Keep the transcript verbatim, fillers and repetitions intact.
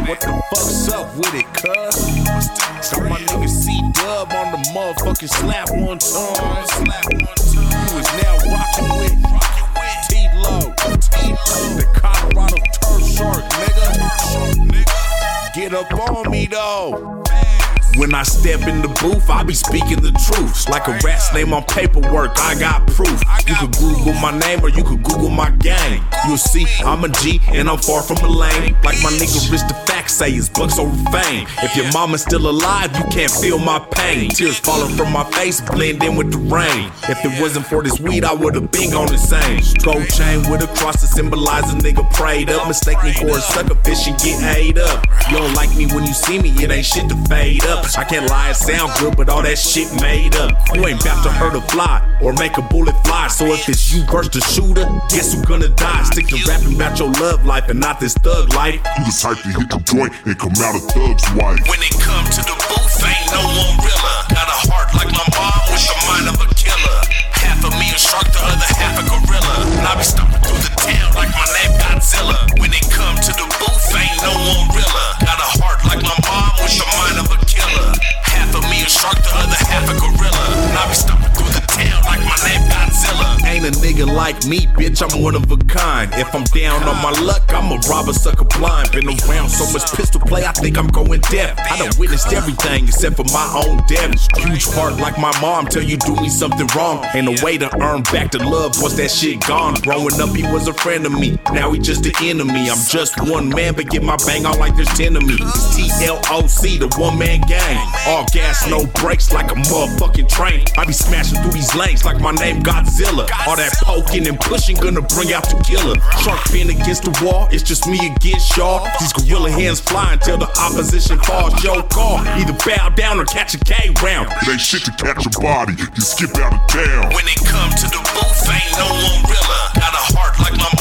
What the fuck's up with it, cuz? Got my nigga C-Dub on the motherfucking slap one time. Who is now rockin' with T-Lo, the Colorado Turf Shark, nigga. Get up on me though. When I step in the booth, I be speaking the truth. Like a rat's name on paperwork, I got proof. You could Google my name or you could Google my gang. You'll see I'm a G and I'm far from a lame. Like my nigga Rich the Fact say, it's bucks over fame. If your mama's still alive, you can't feel my pain. Tears falling from my face, blend in with the rain. If it wasn't for this weed, I would've been on the same. Gold chain with a cross to symbolize a nigga prayed up. Mistake me for a sucker fish and get ate up. You don't like me when you see me, it ain't shit to fade up. I can't lie, it sound good, but all that shit made up. You ain't bout to hurt a fly or make a bullet fly. So if it's you versus the shooter, guess who gonna die? Stick to rapping about your love life and not this thug life. You the type to hit the joint and come out a thug's wife. When it come to the booth, ain't no one realer. Got a heart like my mom with the mind of a killer. Half of me a shark, the other half a gorilla. And I be stomping through the town like my name Godzilla. When it come to the booth, ain't no one realer. Got a heart like my mom with the mind of a killer. Half of me a shark, the other half a gorilla. And I be stomping through the town like my name Godzilla. Ain't a nigga like me, bitch, I'm one of a kind. If I'm down on my luck, I'ma rob a sucker blind. Been around so much pistol play, I think I'm going deaf. I done witnessed everything except for my own death. Huge heart like my mom, tell you do me something wrong. Ain't a way to earn back the love once that shit gone. Growing up, he was a friend of me, now he just an enemy. I'm just one man, but get my bang on like there's ten of me. It's T L O C, the one man gang. All gas, no brakes like a motherfucking train. I be smashing through these lanes like my name Godzilla. All that poking and pushing gonna bring out the killer. Shark fin against the wall, it's just me against y'all. These gorilla hands fly until the opposition falls. Your call, either bow down or catch a K round. It ain't shit to catch a body, you skip out of town. When it come to the booth, ain't no one realer. Got a heart like my